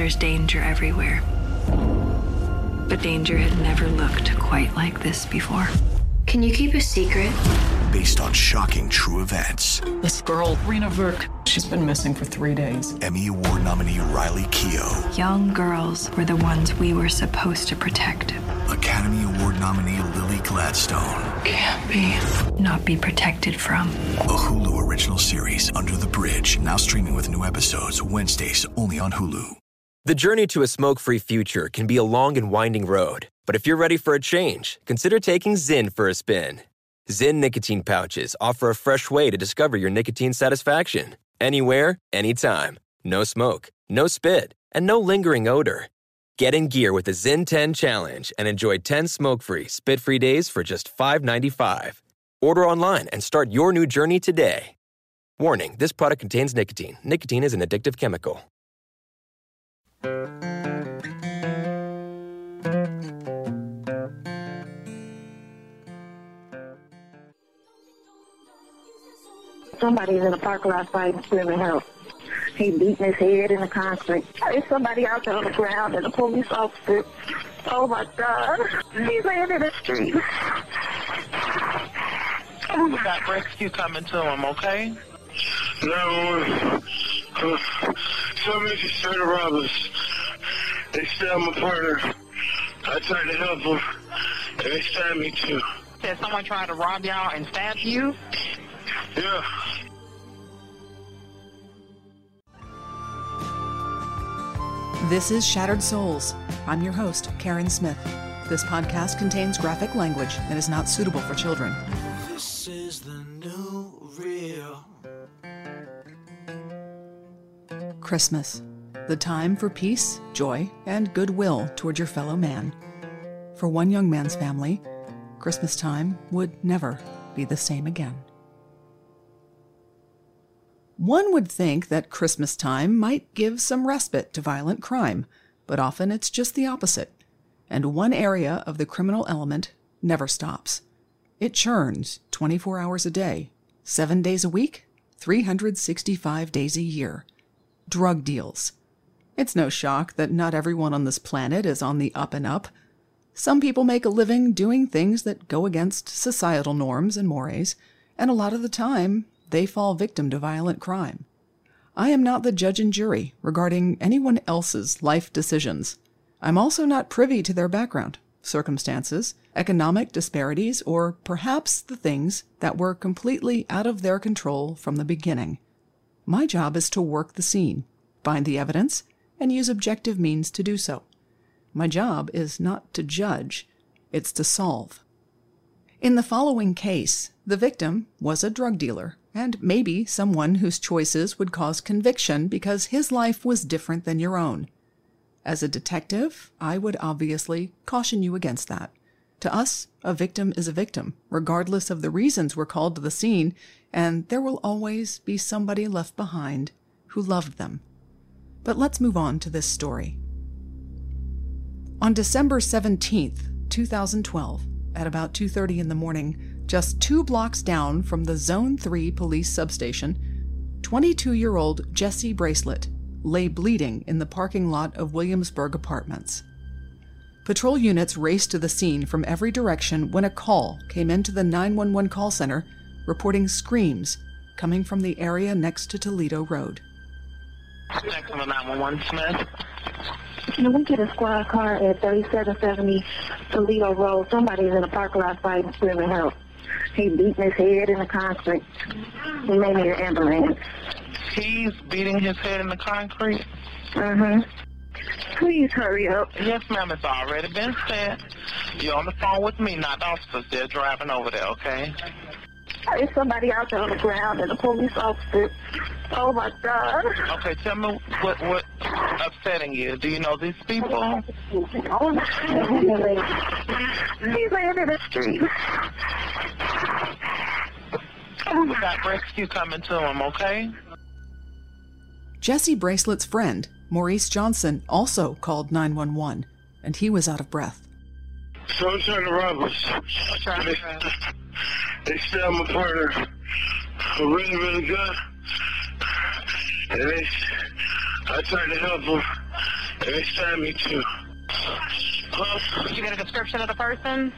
there's danger everywhere. But danger had never looked quite like this before. Can you keep a secret? Based on shocking true events. This girl, Rena Verk, she's been missing for 3 days. Emmy Award nominee Riley Keough. Young girls were the ones we were supposed to protect. Academy Award nominee Lily Gladstone. Can't be. Not be protected from. A Hulu original series, Under the Bridge, now streaming with new episodes Wednesdays only on Hulu. The journey to a smoke-free future can be a long and winding road. But if you're ready for a change, consider taking Zyn for a spin. Zyn nicotine pouches offer a fresh way to discover your nicotine satisfaction. Anywhere, anytime. No smoke, no spit, and no lingering odor. Get in gear with the Zyn 10 Challenge and enjoy 10 smoke-free, spit-free days for just $5.95. Order online and start your new journey today. Warning, this product contains nicotine. Nicotine is an addictive chemical. Somebody's in the parking lot fighting, screaming help. He beating his head in the concrete. There's somebody out there on the ground and a police officer. Oh my God. He's laying in the street. We got rescue coming to him, okay? No, somebody just tried to rob us. They stabbed my partner. I tried to help them, and they stabbed me too. Did someone try to rob y'all and stab you? Yeah. This is Shattered Souls. I'm your host, Karen Smith. This podcast contains graphic language that is not suitable for children. This is the new real. Christmas, the time for peace, joy, and goodwill toward your fellow man. For one young man's family, Christmas time would never be the same again. One would think that Christmas time might give some respite to violent crime, but often it's just the opposite. And one area of the criminal element never stops. It churns 24 hours a day, 7 days a week, 365 days a year. Drug deals. It's no shock that not everyone on this planet is on the up and up. Some people make a living doing things that go against societal norms and mores, and a lot of the time, they fall victim to violent crime. I am not the judge and jury regarding anyone else's life decisions. I'm also not privy to their background, circumstances, economic disparities, or perhaps the things that were completely out of their control from the beginning. My job is to work the scene, find the evidence, and use objective means to do so. My job is not to judge, it's to solve. In the following case, the victim was a drug dealer, and maybe someone whose choices would cause conviction because his life was different than your own. As a detective, I would obviously caution you against that. To us, a victim is a victim, regardless of the reasons we're called to the scene, and there will always be somebody left behind who loved them. But let's move on to this story. On December 17th, 2012, at about 2:30 in the morning, just 2 blocks down from the Zone 3 police substation, 22-year-old Jesse Bracelet lay bleeding in the parking lot of Williamsburg Apartments. Patrol units raced to the scene from every direction when a call came into the 911 call center reporting screams coming from the area next to Toledo Road. Next on the 911, Smith. Can we get a squad car at 3770 Toledo Road? Somebody's in the parking lot fighting, screaming help. He beating his head in the concrete. He may need an ambulance. He's beating his head in the concrete? Mm-hmm. Please hurry up. Yes, ma'am, it's already been said. You're on the phone with me, not the officers. They're driving over there, okay? There's somebody out there on the ground and a police officer. Oh my God. Okay, tell me what upsetting you. Do you know these people? He's laying in the street. We got rescue coming to him, okay? Jesse Bracelet's friend, Maurice Johnson, also called 911, and he was out of breath. Someone's trying to rob us. They stabbed my partner really, really good. And I tried to help them, And they stabbed me too. Did you get a description of the person?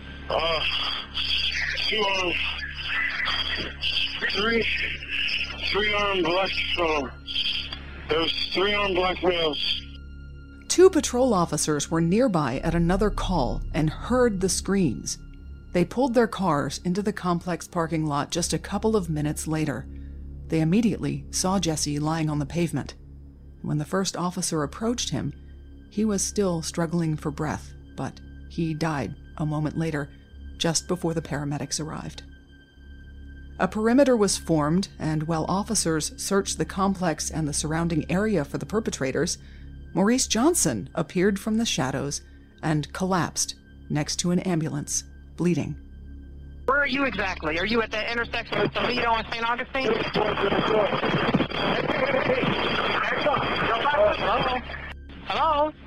Three-armed black, there was three-armed black males. 2 patrol officers were nearby at another call and heard the screams. They pulled their cars into the complex parking lot just a couple of minutes later. They immediately saw Jesse lying on the pavement. When the first officer approached him, he was still struggling for breath, but he died a moment later, just before the paramedics arrived. A perimeter was formed, and while officers searched the complex and the surrounding area for the perpetrators, Maurice Johnson appeared from the shadows and collapsed next to an ambulance, bleeding. Where are you exactly? Are you at the intersection with Toledo and St. Augustine? Hello? Hello?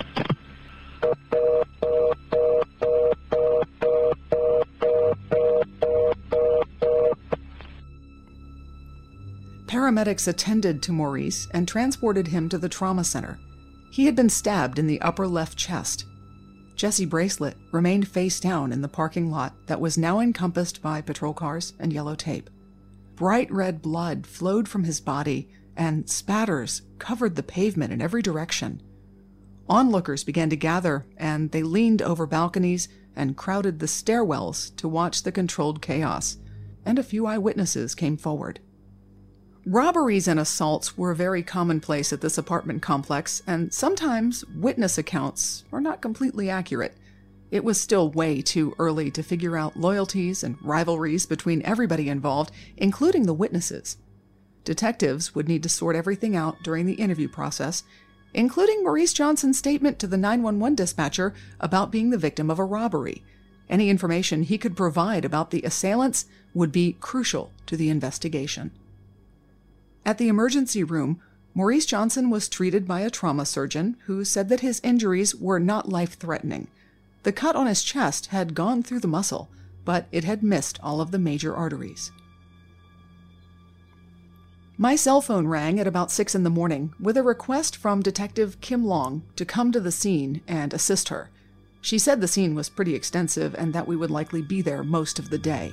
Paramedics attended to Maurice and transported him to the trauma center. He had been stabbed in the upper left chest. Jesse Bracelet remained face down in the parking lot that was now encompassed by patrol cars and yellow tape. Bright red blood flowed from his body, and spatters covered the pavement in every direction. Onlookers began to gather, and they leaned over balconies and crowded the stairwells to watch the controlled chaos, and a few eyewitnesses came forward. Robberies and assaults were very commonplace at this apartment complex, and sometimes witness accounts are not completely accurate. It was still way too early to figure out loyalties and rivalries between everybody involved, including the witnesses. Detectives would need to sort everything out during the interview process, including Maurice Johnson's statement to the 911 dispatcher about being the victim of a robbery. Any information he could provide about the assailants would be crucial to the investigation. At the emergency room, Maurice Johnson was treated by a trauma surgeon who said that his injuries were not life-threatening. The cut on his chest had gone through the muscle, but it had missed all of the major arteries. My cell phone rang at about 6 in the morning with a request from Detective Kim Long to come to the scene and assist her. She said the scene was pretty extensive and that we would likely be there most of the day.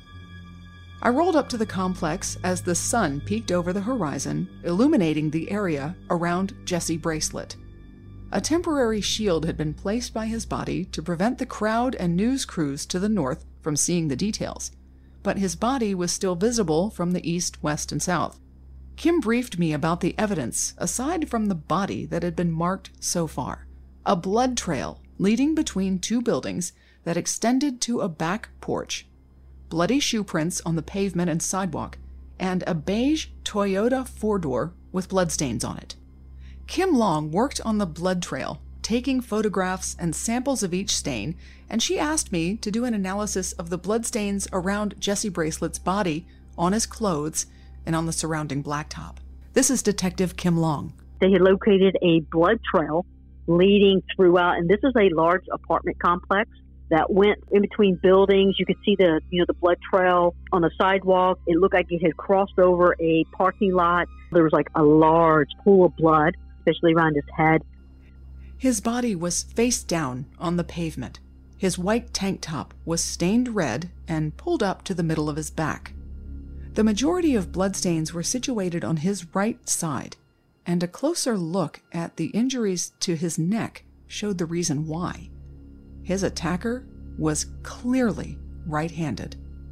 I rolled up to the complex as the sun peeked over the horizon, illuminating the area around Jesse Bracelet. A temporary shield had been placed by his body to prevent the crowd and news crews to the north from seeing the details, but his body was still visible from the east, west, and south. Kim briefed me about the evidence aside from the body that had been marked so far. A blood trail leading between 2 buildings that extended to a back porch, bloody shoe prints on the pavement and sidewalk, and a beige Toyota 4-door with bloodstains on it. Kim Long worked on the blood trail, taking photographs and samples of each stain, and she asked me to do an analysis of the bloodstains around Jesse Bracelet's body, on his clothes, and on the surrounding blacktop. This is Detective Kim Long. They had located a blood trail leading throughout, and this is a large apartment complex that went in between buildings. You could see the blood trail on the sidewalk. It looked like it had crossed over a parking lot. There was like a large pool of blood, especially around his head. His body was face down on the pavement. His white tank top was stained red and pulled up to the middle of his back. The majority of bloodstains were situated on his right side, and a closer look at the injuries to his neck showed the reason why. His attacker was clearly right-handed.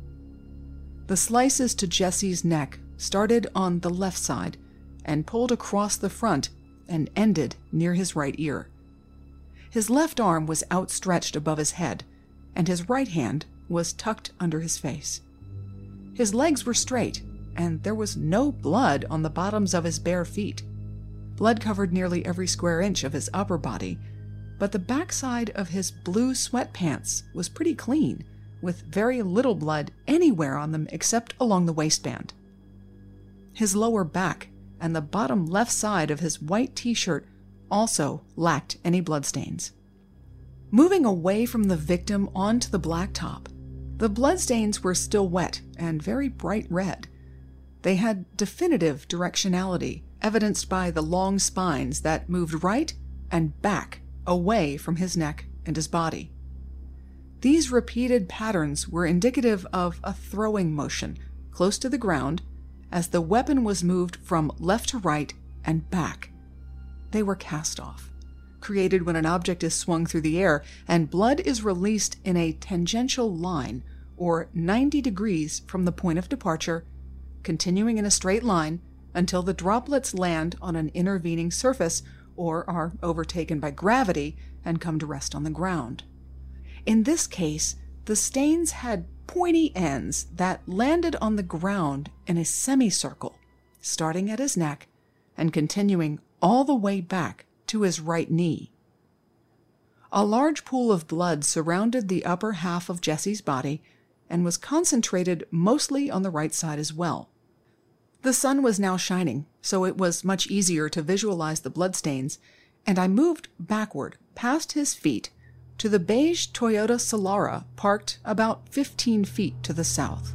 The slices to Jesse's neck started on the left side and pulled across the front and ended near his right ear. His left arm was outstretched above his head, and his right hand was tucked under his face. His legs were straight, and there was no blood on the bottoms of his bare feet. Blood covered nearly every square inch of his upper body, but the backside of his blue sweatpants was pretty clean, with very little blood anywhere on them except along the waistband. His lower back and the bottom left side of his white t-shirt also lacked any bloodstains. Moving away from the victim onto the blacktop, the bloodstains were still wet and very bright red. They had definitive directionality, evidenced by the long spines that moved right and back, away from his neck and his body. These repeated patterns were indicative of a throwing motion close to the ground as the weapon was moved from left to right and back. They were cast off, created when an object is swung through the air and blood is released in a tangential line, or 90 degrees from the point of departure, continuing in a straight line until the droplets land on an intervening surface or are overtaken by gravity and come to rest on the ground. In this case, the stains had pointy ends that landed on the ground in a semicircle, starting at his neck and continuing all the way back to his right knee. A large pool of blood surrounded the upper half of Jesse's body and was concentrated mostly on the right side as well. The sun was now shining, so it was much easier to visualize the bloodstains, and I moved backward past his feet to the beige Toyota Solara parked about 15 feet to the south.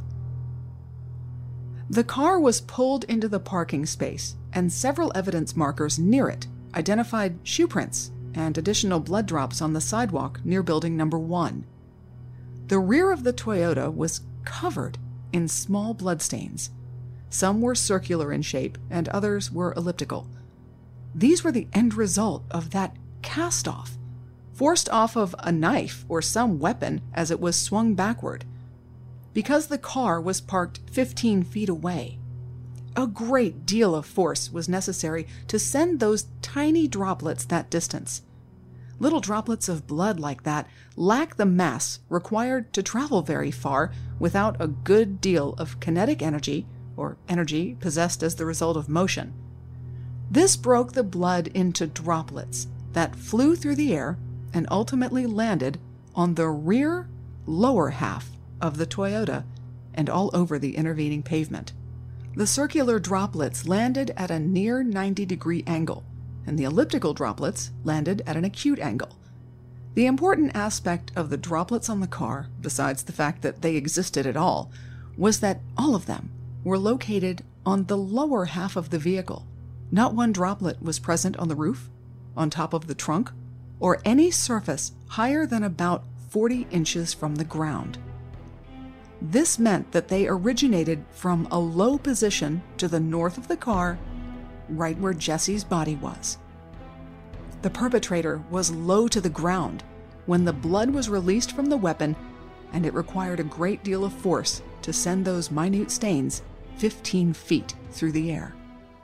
The car was pulled into the parking space, and several evidence markers near it identified shoe prints and additional blood drops on the sidewalk near building number 1. The rear of the Toyota was covered in small bloodstains. Some were circular in shape and others were elliptical. These were the end result of that cast-off, forced off of a knife or some weapon as it was swung backward, because the car was parked 15 feet away. A great deal of force was necessary to send those tiny droplets that distance. Little droplets of blood like that lack the mass required to travel very far without a good deal of kinetic energy, or energy possessed as the result of motion. This broke the blood into droplets that flew through the air and ultimately landed on the rear lower half of the Toyota and all over the intervening pavement. The circular droplets landed at a near 90-degree angle, and the elliptical droplets landed at an acute angle. The important aspect of the droplets on the car, besides the fact that they existed at all, was that all of them were located on the lower half of the vehicle. Not one droplet was present on the roof, on top of the trunk, or any surface higher than about 40 inches from the ground. This meant that they originated from a low position to the north of the car, right where Jesse's body was. The perpetrator was low to the ground when the blood was released from the weapon, and it required a great deal of force to send those minute stains 15 feet through the air.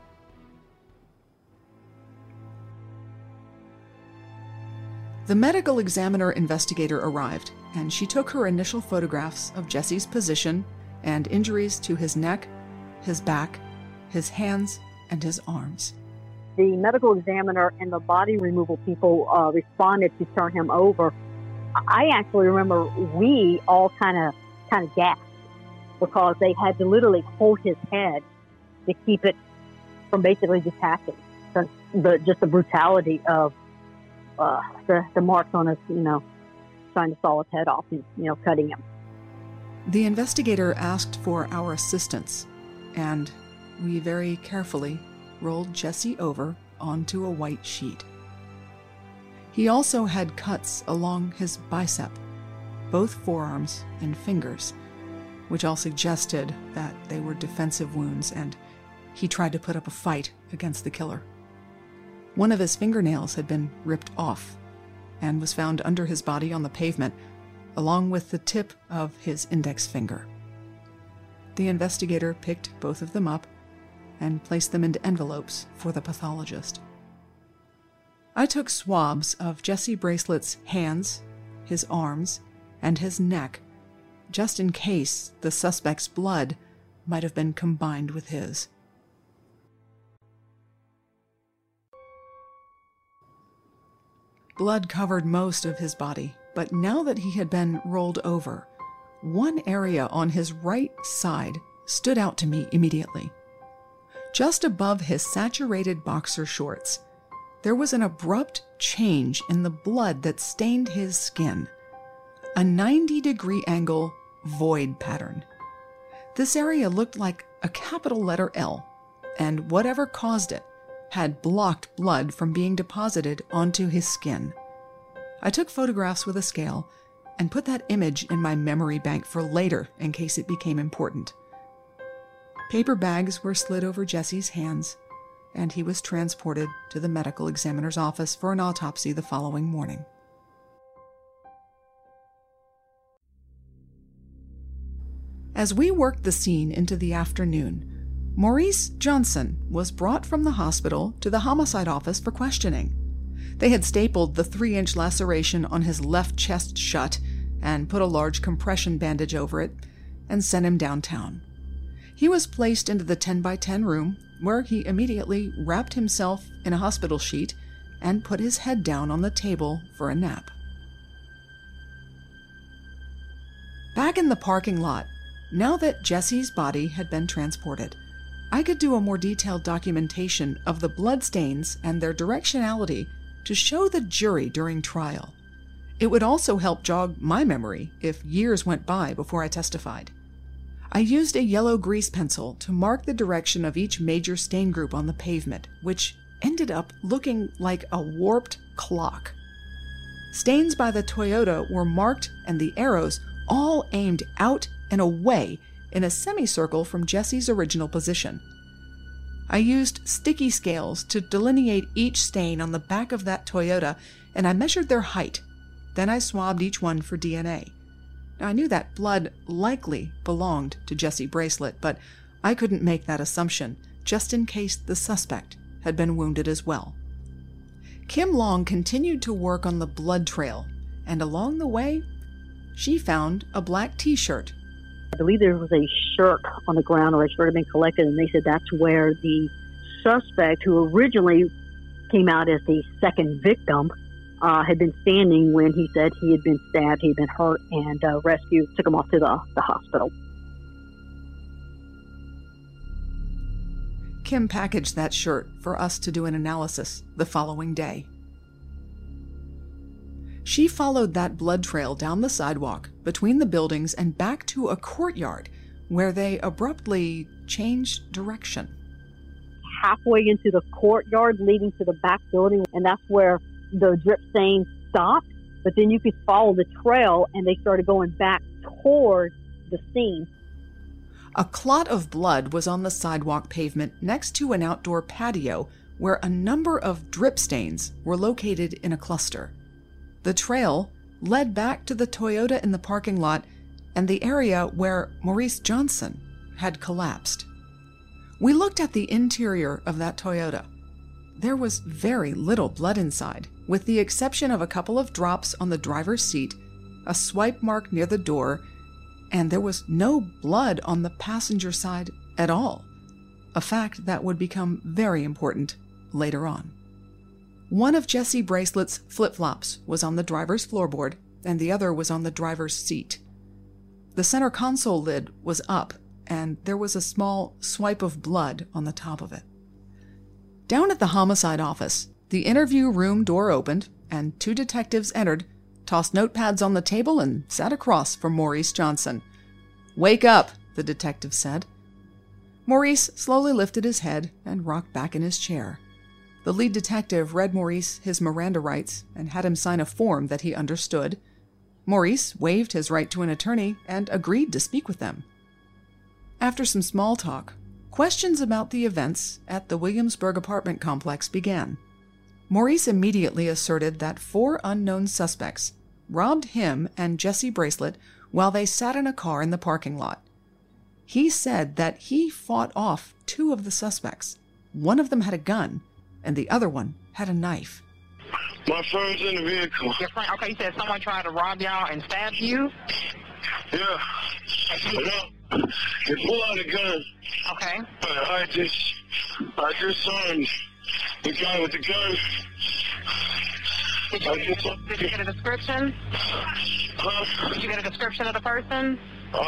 The medical examiner investigator arrived, and she took her initial photographs of Jesse's position and injuries to his neck, his back, his hands, and his arms. The medical examiner and the body removal people responded to turn him over. I actually remember we all kind of gasped because they had to literally hold his head to keep it from basically detaching. Just the brutality of the marks on his, trying to saw his head off and, cutting him. The investigator asked for our assistance, and we very carefully rolled Jesse over onto a white sheet. He also had cuts along his bicep, both forearms and fingers, which all suggested that they were defensive wounds, and he tried to put up a fight against the killer. One of his fingernails had been ripped off and was found under his body on the pavement, along with the tip of his index finger. The investigator picked both of them up and placed them into envelopes for the pathologist. I took swabs of Jesse Bracelet's hands, his arms, and his neck, just in case the suspect's blood might have been combined with his. Blood covered most of his body, but now that he had been rolled over, one area on his right side stood out to me immediately. Just above his saturated boxer shorts, there was an abrupt change in the blood that stained his skin. A 90-degree angle void pattern. This area looked like a capital letter L, and whatever caused it had blocked blood from being deposited onto his skin. I took photographs with a scale and put that image in my memory bank for later in case it became important. Paper bags were slid over Jesse's hands, and he was transported to the medical examiner's office for an autopsy the following morning. As we worked the scene into the afternoon, Maurice Johnson was brought from the hospital to the homicide office for questioning. They had stapled the 3-inch laceration on his left chest shut and put a large compression bandage over it and sent him downtown. He was placed into the 10-by-10 room, where he immediately wrapped himself in a hospital sheet and put his head down on the table for a nap. Back in the parking lot, now that Jesse's body had been transported, I could do a more detailed documentation of the bloodstains and their directionality to show the jury during trial. It would also help jog my memory if years went by before I testified. I used a yellow grease pencil to mark the direction of each major stain group on the pavement, which ended up looking like a warped clock. Stains by the Toyota were marked, and the arrows all aimed out and away in a semicircle from Jesse's original position. I used sticky scales to delineate each stain on the back of that Toyota, and I measured their height. Then I swabbed each one for DNA. Now, I knew that blood likely belonged to Jesse Bracelet, but I couldn't make that assumption, just in case the suspect had been wounded as well. Kim Long continued to work on the blood trail, and along the way, she found a black T-shirt. I believe there was a shirt on the ground, or a shirt had been collected, and they said that's where the suspect, who originally came out as the second victim, had been standing when he said he had been stabbed, he had been hurt, and rescued, took him off to the hospital. Kim packaged that shirt for us to do an analysis the following day. She followed that blood trail down the sidewalk, between the buildings, and back to a courtyard where they abruptly changed direction. Halfway into the courtyard leading to the back building, and that's where the drip stain stopped, but then you could follow the trail and they started going back toward the scene. A clot of blood was on the sidewalk pavement next to an outdoor patio where a number of drip stains were located in a cluster. The trail led back to the Toyota in the parking lot and the area where Maurice Johnson had collapsed. We looked at the interior of that Toyota. There was very little blood inside, with the exception of a couple of drops on the driver's seat, a swipe mark near the door, and there was no blood on the passenger side at all, a fact that would become very important later on. One of Jesse Bracelet's flip-flops was on the driver's floorboard, and the other was on the driver's seat. The center console lid was up, and there was a small swipe of blood on the top of it. Down at the homicide office, the interview room door opened, and 2 detectives entered, tossed notepads on the table, and sat across from Maurice Johnson. "Wake up," the detective said. Maurice slowly lifted his head and rocked back in his chair. The lead detective read Maurice his Miranda rights and had him sign a form that he understood. Maurice waived his right to an attorney and agreed to speak with them. After some small talk, questions about the events at the Williamsburg apartment complex began. Maurice immediately asserted that 4 unknown suspects robbed him and Jesse Bracelet while they sat in a car in the parking lot. He said that he fought off 2 of the suspects. One of them had a gun, and the other one had a knife. My friend's in the vehicle. Your friend, okay, you said someone tried to rob y'all and stab you? Yeah. No, he pulled out a gun. Okay. I just saw him. The guy with the gun. Did you get a description? Huh? Did you get a description of the person?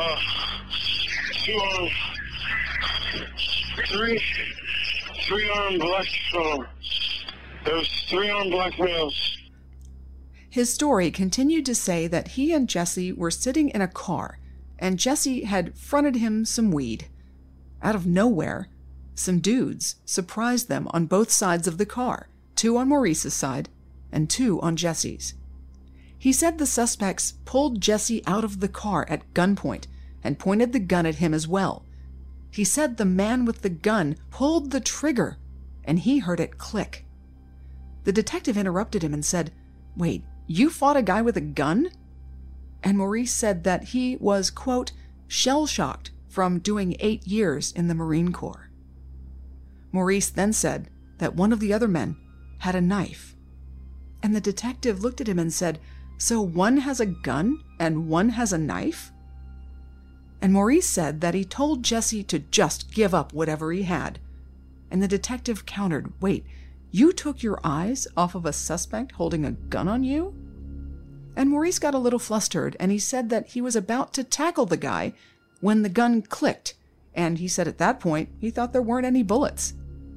3 armed black. There was 3 armed black males. His story continued to say that he and Jesse were sitting in a car, and Jesse had fronted him some weed. Out of nowhere, some dudes surprised them on both sides of the car, 2 on Maurice's side and 2 on Jesse's. He said the suspects pulled Jesse out of the car at gunpoint and pointed the gun at him as well. He said the man with the gun pulled the trigger and he heard it click. The detective interrupted him and said, "Wait, you fought a guy with a gun?" And Maurice said that he was, quote, shell-shocked from doing 8 years in the Marine Corps. Maurice then said that one of the other men had a knife. And the detective looked at him and said, "So one has a gun and one has a knife?" And Maurice said that he told Jesse to just give up whatever he had. And the detective countered, "Wait, you took your eyes off of a suspect holding a gun on you?" And Maurice got a little flustered, and he said that he was about to tackle the guy when the gun clicked, and he said at that point he thought there weren't any bullets.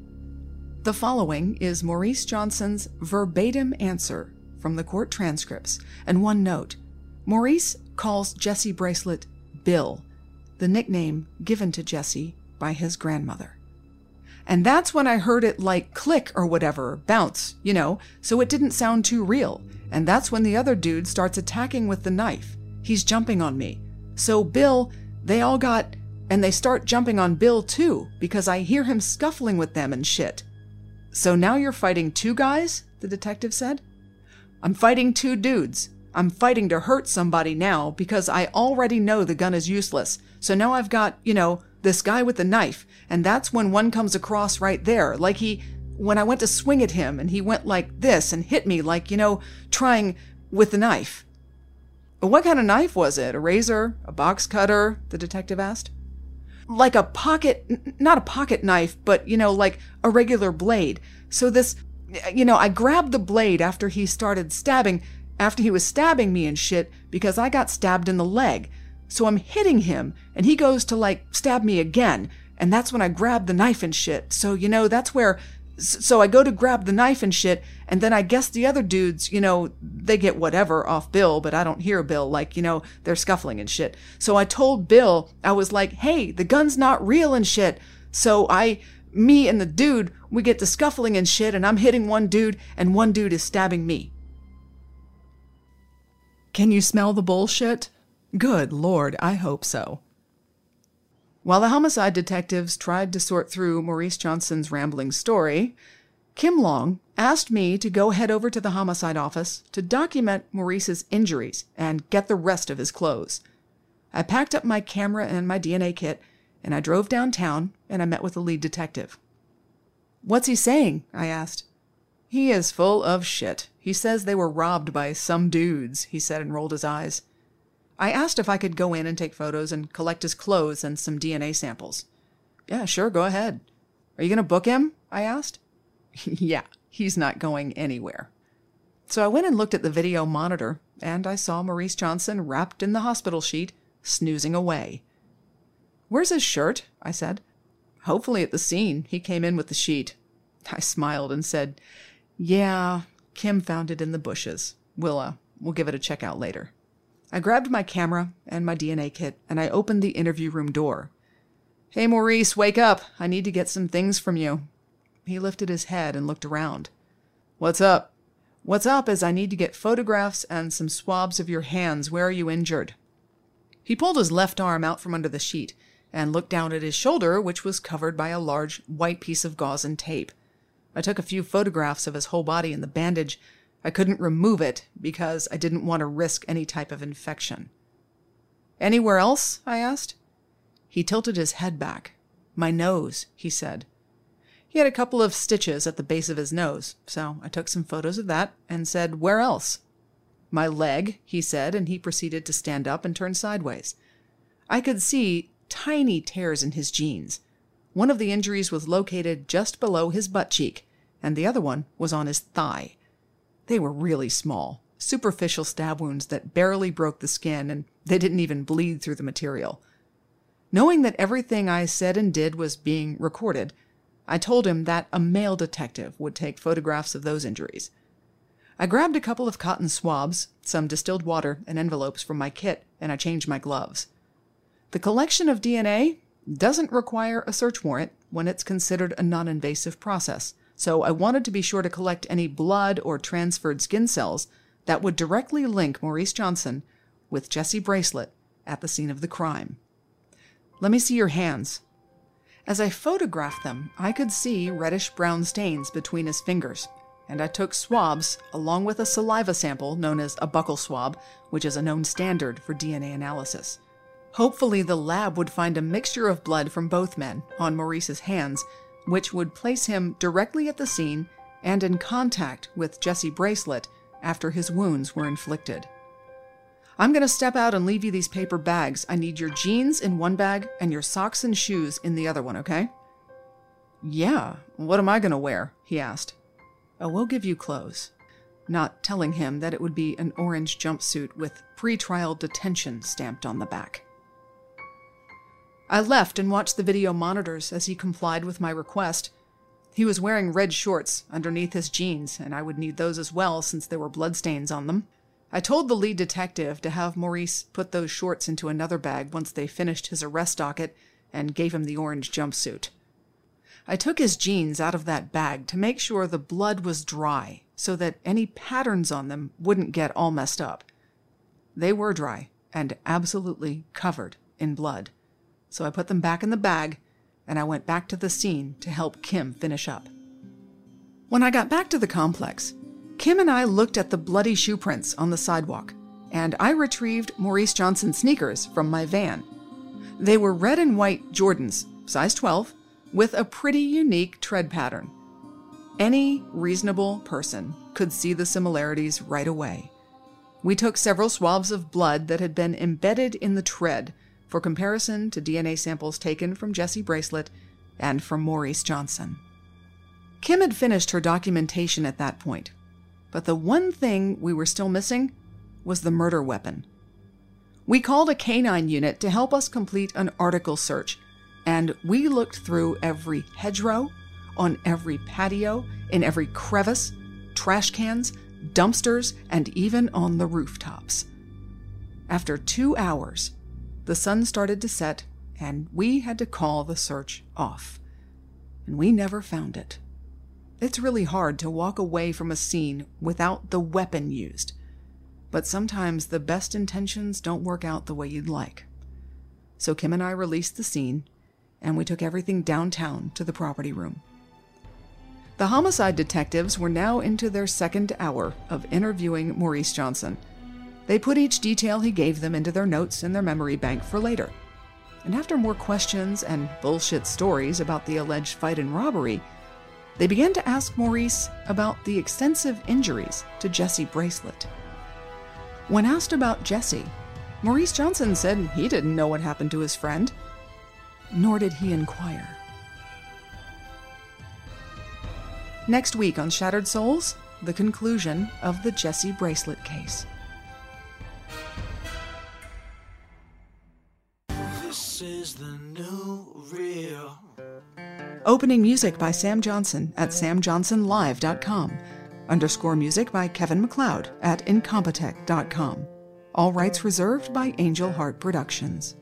The following is Maurice Johnson's verbatim answer from the court transcripts, and one note. Maurice calls Jesse Bracelet Bill, the nickname given to Jesse by his grandmother. And that's when I heard it like click or whatever, bounce, so it didn't sound too real. And that's when the other dude starts attacking with the knife. He's jumping on me. So Bill, they all got, and they start jumping on Bill too, because I hear him scuffling with them and shit. "So now you're fighting 2 guys?" the detective said. "I'm fighting 2 dudes. I'm fighting to hurt somebody now because I already know the gun is useless. So now I've got, this guy with the knife, and that's when one comes across right there, like when I went to swing at him and he went like this and hit me like, trying with the knife." "What kind of knife was it? A razor? A box cutter?" the detective asked. "Like a pocket, not a pocket knife, but, like a regular blade. So this, I grabbed the blade after he started stabbing, after he was stabbing me and shit, because I got stabbed in the leg. So I'm hitting him, and he goes to, stab me again, and that's when I grabbed the knife and shit. So, that's where... So I go to grab the knife and shit, and then I guess the other dudes, they get whatever off Bill, but I don't hear Bill, they're scuffling and shit. So I told Bill, I was like, hey, the gun's not real and shit. So me and the dude, we get to scuffling and shit, and I'm hitting one dude, and one dude is stabbing me." Can you smell the bullshit? Good Lord, I hope so. While the homicide detectives tried to sort through Maurice Johnson's rambling story, Kim Long asked me to go head over to the homicide office to document Maurice's injuries and get the rest of his clothes. I packed up my camera and my DNA kit, and I drove downtown, and I met with the lead detective. "What's he saying?" I asked. "He is full of shit. He says they were robbed by some dudes," he said and rolled his eyes. I asked if I could go in and take photos and collect his clothes and some DNA samples. "Yeah, sure, go ahead." "Are you going to book him?" I asked. "Yeah, he's not going anywhere." So I went and looked at the video monitor, and I saw Maurice Johnson wrapped in the hospital sheet, snoozing away. "Where's his shirt?" I said. "Hopefully at the scene. He came in with the sheet." I smiled and said, "Yeah, Kim found it in the bushes. We'll give it a check out later." I grabbed my camera and my DNA kit, and I opened the interview room door. "Hey, Maurice, wake up. I need to get some things from you." He lifted his head and looked around. "What's up?" "What's up is I need to get photographs and some swabs of your hands. Where are you injured?" He pulled his left arm out from under the sheet and looked down at his shoulder, which was covered by a large white piece of gauze and tape. I took a few photographs of his whole body and the bandage. I couldn't remove it because I didn't want to risk any type of infection. "Anywhere else?" I asked. He tilted his head back. "My nose," he said. He had a couple of stitches at the base of his nose, so I took some photos of that and said, "Where else?" "My leg," he said, and he proceeded to stand up and turn sideways. I could see tiny tears in his jeans. One of the injuries was located just below his butt cheek, and the other one was on his thigh. They were really small, superficial stab wounds that barely broke the skin, and they didn't even bleed through the material. Knowing that everything I said and did was being recorded, I told him that a male detective would take photographs of those injuries. I grabbed a couple of cotton swabs, some distilled water, and envelopes from my kit, and I changed my gloves. The collection of DNA doesn't require a search warrant when it's considered a non-invasive process, so I wanted to be sure to collect any blood or transferred skin cells that would directly link Maurice Johnson with Jesse Bracelet at the scene of the crime. Let me see your hands. As I photographed them, I could see reddish-brown stains between his fingers, and I took swabs along with a saliva sample known as a buccal swab, which is a known standard for DNA analysis. Hopefully the lab would find a mixture of blood from both men on Maurice's hands, which would place him directly at the scene and in contact with Jesse Bracelet after his wounds were inflicted. I'm going to step out and leave you these paper bags. I need your jeans in one bag and your socks and shoes in the other one, okay? Yeah, what am I going to wear? He asked. Oh, we'll give you clothes. Not telling him that it would be an orange jumpsuit with pre-trial detention stamped on the back. I left and watched the video monitors as he complied with my request. He was wearing red shorts underneath his jeans, and I would need those as well since there were bloodstains on them. I told the lead detective to have Maurice put those shorts into another bag once they finished his arrest docket and gave him the orange jumpsuit. I took his jeans out of that bag to make sure the blood was dry so that any patterns on them wouldn't get all messed up. They were dry and absolutely covered in blood. So I put them back in the bag, and I went back to the scene to help Kim finish up. When I got back to the complex, Kim and I looked at the bloody shoe prints on the sidewalk, and I retrieved Maurice Johnson's sneakers from my van. They were red and white Jordans, size 12, with a pretty unique tread pattern. Any reasonable person could see the similarities right away. We took several swabs of blood that had been embedded in the tread for comparison to DNA samples taken from Jesse Bracelet and from Maurice Johnson. Kim had finished her documentation at that point, but the one thing we were still missing was the murder weapon. We called a canine unit to help us complete an article search, and we looked through every hedgerow, on every patio, in every crevice, trash cans, dumpsters, and even on the rooftops. After 2 hours, the sun started to set, and we had to call the search off. And we never found it. It's really hard to walk away from a scene without the weapon used, but sometimes the best intentions don't work out the way you'd like. So Kim and I released the scene, and we took everything downtown to the property room. The homicide detectives were now into their second hour of interviewing Maurice Johnson. They put each detail he gave them into their notes in their memory bank for later. And after more questions and bullshit stories about the alleged fight and robbery, they began to ask Maurice about the extensive injuries to Jesse Bracelet. When asked about Jesse, Maurice Johnson said he didn't know what happened to his friend, nor did he inquire. Next week on Shattered Souls, the conclusion of the Jesse Bracelet case. This is the new real. Opening music by Sam Johnson at samjohnsonlive.com. _ music by Kevin MacLeod at incompetech.com. All rights reserved by Angel Heart Productions.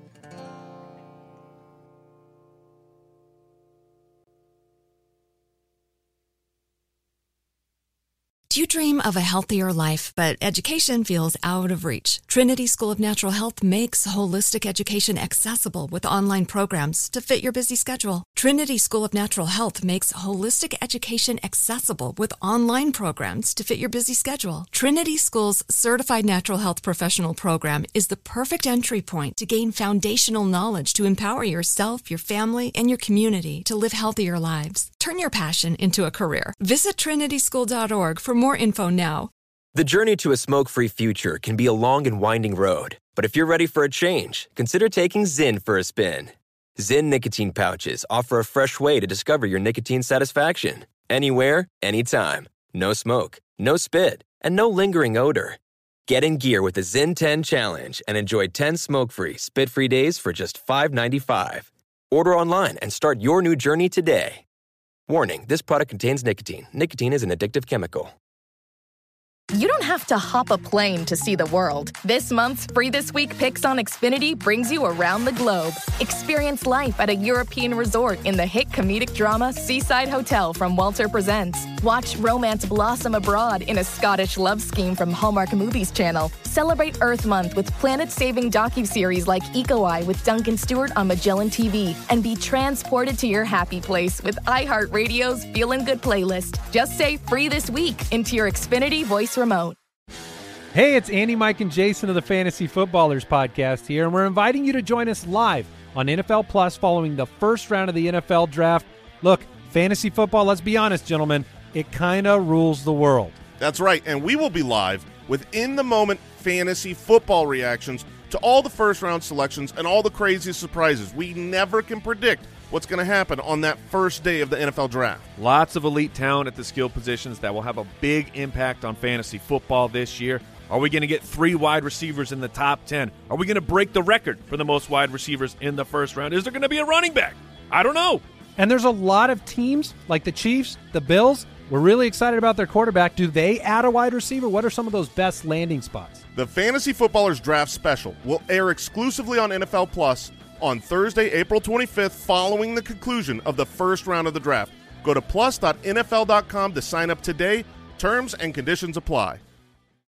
Do you dream of a healthier life, but education feels out of reach? Trinity School of Natural Health makes holistic education accessible with online programs to fit your busy schedule. Trinity School of Natural Health makes holistic education accessible with online programs to fit your busy schedule. Trinity School's Certified Natural Health Professional Program is the perfect entry point to gain foundational knowledge to empower yourself, your family, and your community to live healthier lives. Turn your passion into a career. Visit trinityschool.org for more info now. The journey to a smoke-free future can be a long and winding road, but if you're ready for a change, consider taking Zyn for a spin. Zyn nicotine pouches offer a fresh way to discover your nicotine satisfaction. Anywhere, anytime. No smoke, no spit, and no lingering odor. Get in gear with the Zyn 10 Challenge and enjoy 10 smoke-free, spit-free days for just $5.95. Order online and start your new journey today. Warning, this product contains nicotine. Nicotine is an addictive chemical. You don't have to hop a plane to see the world. This month's Free This Week Picks on Xfinity brings you around the globe. Experience life at a European resort in the hit comedic drama Seaside Hotel from Walter Presents. Watch romance blossom abroad in a Scottish love scheme from Hallmark Movies Channel. Celebrate Earth Month with planet-saving docuseries like Eco Eye with Duncan Stewart on Magellan TV. And be transported to your happy place with iHeartRadio's Feelin' Good playlist. Just say Free This Week into your Xfinity voice remote. Hey, it's Andy, Mike, and Jason of the Fantasy Footballers podcast here, and we're inviting you to join us live on NFL Plus following the first round of the NFL Draft. Look, fantasy football, let's be honest, gentlemen, it kind of rules the world. That's right, and we will be live with in-the-moment fantasy football reactions to all the first-round selections and all the craziest surprises. We never can predict what's going to happen on that first day of the NFL Draft. Lots of elite talent at the skill positions that will have a big impact on fantasy football this year. Are we going to get 3 wide receivers in the top 10? Are we going to break the record for the most wide receivers in the first round? Is there going to be a running back? I don't know. And there's a lot of teams like the Chiefs, the Bills. We're really excited about their quarterback. Do they add a wide receiver? What are some of those best landing spots? The Fantasy Footballers Draft Special will air exclusively on NFL Plus on Thursday, April 25th, following the conclusion of the first round of the draft. Go to plus.nfl.com to sign up today. Terms and conditions apply.